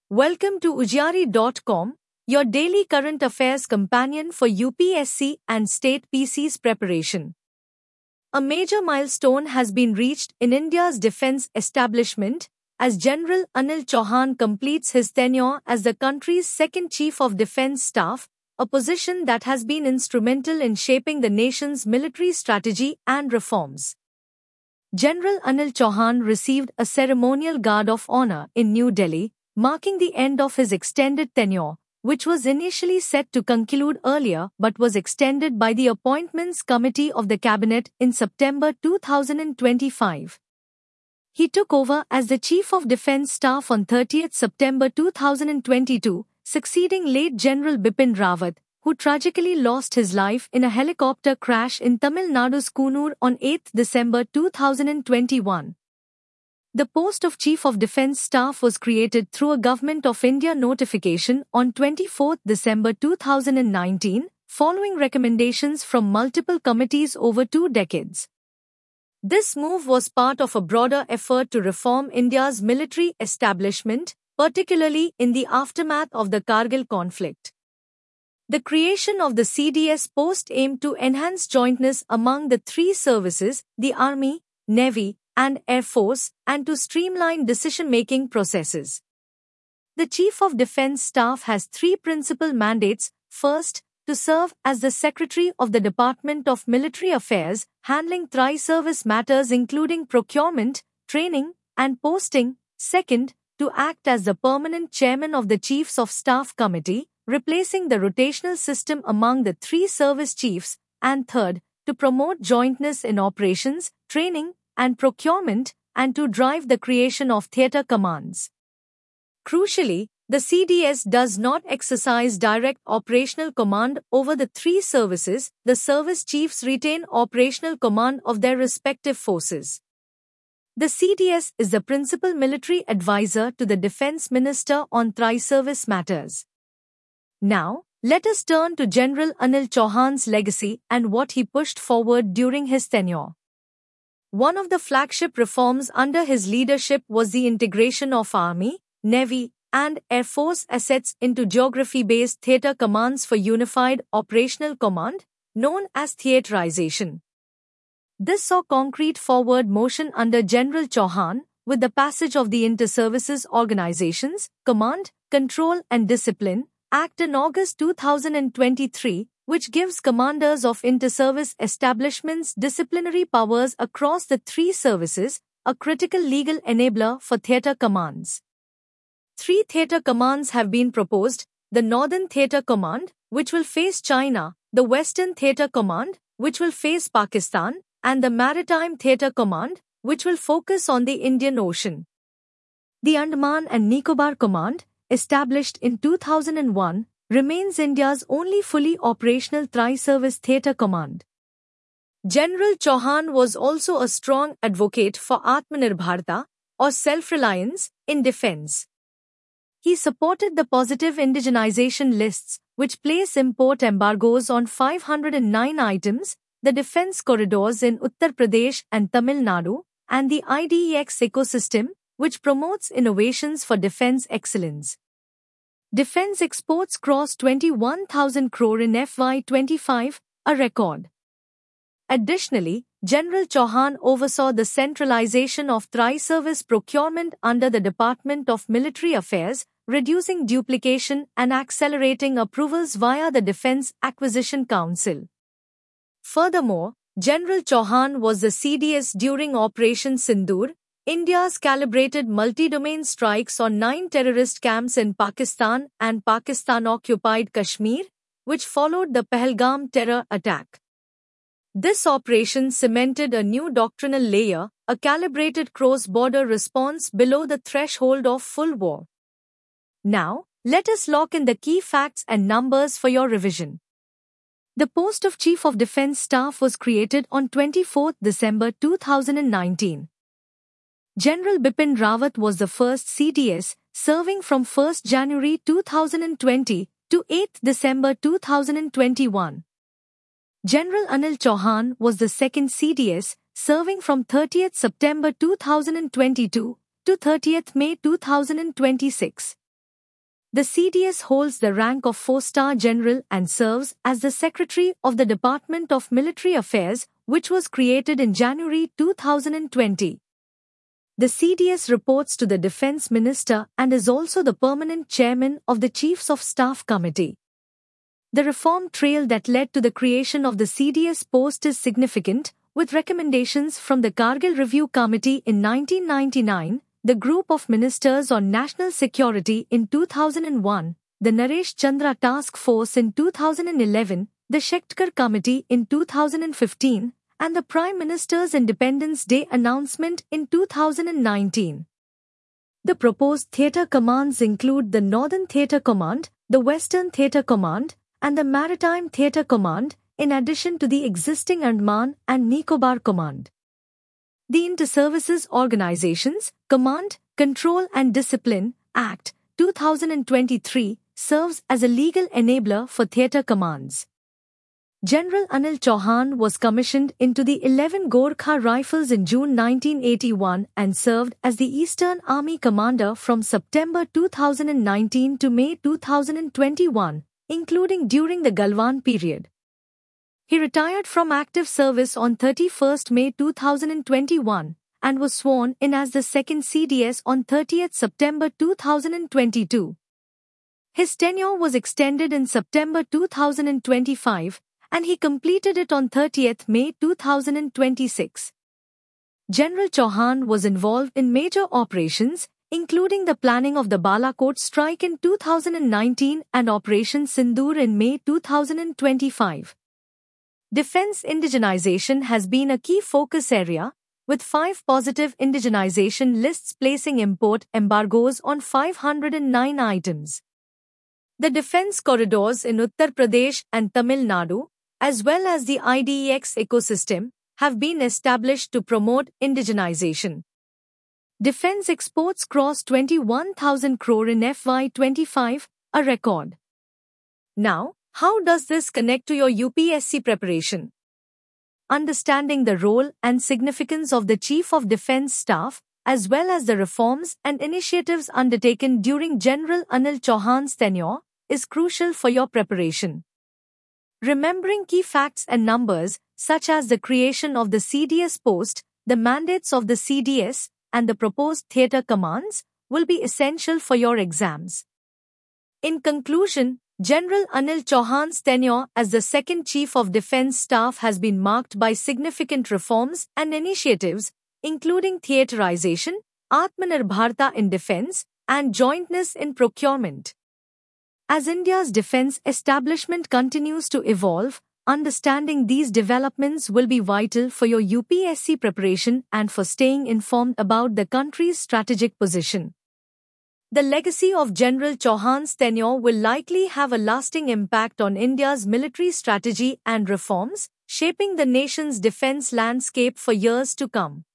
Welcome to Ujjari.com, your daily current affairs companion for UPSC and state PC's preparation. A major milestone has been reached in India's defense establishment as General Anil Chauhan completes his tenure as the country's second Chief of Defense Staff, a position that has been instrumental in shaping the nation's military strategy and reforms. General Anil Chauhan received a ceremonial guard of honor in New Delhi, marking the end of his extended tenure, which was initially set to conclude earlier but was extended by the Appointments Committee of the Cabinet in September 2025. He took over as the Chief of Defence Staff on 30th September 2022, succeeding late General Bipin Rawat, who tragically lost his life in a helicopter crash in Tamil Nadu's Kunur on 8th December 2021. The post of Chief of Defence Staff was created through a Government of India notification on 24 December 2019, following recommendations from multiple committees over 2 decades. This move was part of a broader effort to reform India's military establishment, particularly in the aftermath of the Kargil conflict. The creation of the CDS post aimed to enhance jointness among the three services, the Army, Navy, and Air Force, and to streamline decision-making processes. The Chief of Defence Staff has 3 principal mandates. First, to serve as the Secretary of the Department of Military Affairs, handling tri-service matters including procurement, training, and posting. Second, to act as the permanent Chairman of the Chiefs of Staff Committee, replacing the rotational system among the 3 service chiefs. And third, to promote jointness in operations, training, and procurement, and to drive the creation of theatre commands. Crucially, the CDS does not exercise direct operational command over the 3 services. The service chiefs retain operational command of their respective forces. The CDS is the principal military advisor to the Defence Minister on tri-service matters. Now, let us turn to General Anil Chauhan's legacy and what he pushed forward during his tenure. One of the flagship reforms under his leadership was the integration of Army, Navy, and Air Force assets into geography-based theatre commands for unified operational command, known as theaterization. This saw concrete forward motion under General Chauhan, with the passage of the Inter-Services Organizations, Command, Control and Discipline Act in August 2023, which gives commanders of inter-service establishments disciplinary powers across the 3 services, a critical legal enabler for theatre commands. 3 theatre commands have been proposed: the Northern Theatre Command, which will face China, the Western Theatre Command, which will face Pakistan, and the Maritime Theatre Command, which will focus on the Indian Ocean. The Andaman and Nicobar Command, established in 2001, remains India's only fully operational tri-service theatre command. General Chauhan was also a strong advocate for Atmanirbharta, or self-reliance, in defence. He supported the positive indigenization lists, which place import embargoes on 509 items, the defence corridors in Uttar Pradesh and Tamil Nadu, and the IDEX ecosystem, which promotes innovations for defence excellence. Defence exports crossed 21,000 crore in FY25, a record. Additionally, General Chauhan oversaw the centralization of tri-service procurement under the Department of Military Affairs, reducing duplication and accelerating approvals via the Defence Acquisition Council. Furthermore, General Chauhan was the CDS during Operation Sindoor, India's calibrated multi-domain strikes on 9 terrorist camps in Pakistan and Pakistan-occupied Kashmir, which followed the Pahalgam terror attack. This operation cemented a new doctrinal layer, a calibrated cross-border response below the threshold of full war. Now, let us lock in the key facts and numbers for your revision. The post of Chief of Defence Staff was created on 24 December 2019. General Bipin Rawat was the first CDS, serving from 1 January 2020 to 8 December 2021. General Anil Chauhan was the second CDS, serving from 30th September 2022 to 30th May 2026. The CDS holds the rank of 4-star general and serves as the Secretary of the Department of Military Affairs, which was created in January 2020. The CDS reports to the Defense Minister and is also the permanent chairman of the Chiefs of Staff Committee. The reform trail that led to the creation of the CDS post is significant, with recommendations from the Kargil Review Committee in 1999, the Group of Ministers on National Security in 2001, the Naresh Chandra Task Force in 2011, the Shekhtkar Committee in 2015, and the Prime Minister's Independence Day announcement in 2019. The proposed theatre commands include the Northern Theatre Command, the Western Theatre Command, and the Maritime Theatre Command, in addition to the existing Andaman and Nicobar Command. The Inter-Services Organizations, Command, Control and Discipline Act, 2023, serves as a legal enabler for theatre commands. General Anil Chauhan was commissioned into the 11 Gorkha Rifles in June 1981 and served as the Eastern Army Commander from September 2019 to May 2021, including during the Galwan period. He retired from active service on 31 May 2021 and was sworn in as the second CDS on 30 September 2022. His tenure was extended in September 2025 and he completed it on 30 May 2026. General Chauhan was involved in major operations, including the planning of the Balakot strike in 2019 and Operation Sindoor in May 2025. Defense indigenization has been a key focus area, with 5 positive indigenization lists placing import embargoes on 509 items. The defense corridors in Uttar Pradesh and Tamil Nadu, as well as the IDEX ecosystem, have been established to promote indigenization. Defense exports crossed 21,000 crore in FY25, a record. Now, how does this connect to your UPSC preparation? Understanding the role and significance of the Chief of Defence Staff, as well as the reforms and initiatives undertaken during General Anil Chauhan's tenure, is crucial for your preparation. Remembering key facts and numbers, such as the creation of the CDS post, the mandates of the CDS, and the proposed theatre commands, will be essential for your exams. In conclusion, General Anil Chauhan's tenure as the second Chief of Defence Staff has been marked by significant reforms and initiatives, including theaterization, Atmanirbharta in defence, and jointness in procurement. As India's defence establishment continues to evolve, understanding these developments will be vital for your UPSC preparation and for staying informed about the country's strategic position. The legacy of General Chauhan's tenure will likely have a lasting impact on India's military strategy and reforms, shaping the nation's defence landscape for years to come.